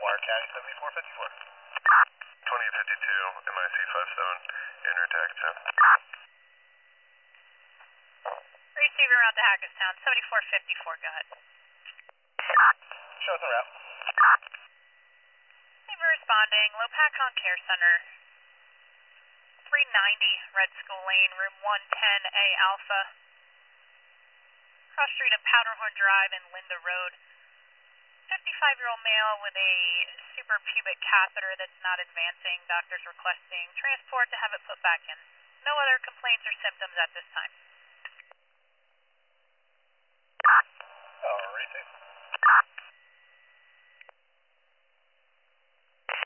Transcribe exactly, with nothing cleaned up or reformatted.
Water County seventy-four fifty-four. twenty fifty-two, M I C five seven, enter tag ten. Receiver around to Hackettstown, seventy-four fifty-four, go ahead. Show us the route. Receiver responding, Lopakon Care Center, three ninety Red School Lane, room one ten A Alpha. Cross street of Powderhorn Drive and Linda Road. fifty-five-year-old male with a suprapubic catheter that's not advancing. Doctor's requesting transport to have it put back in. No other complaints or symptoms at this time.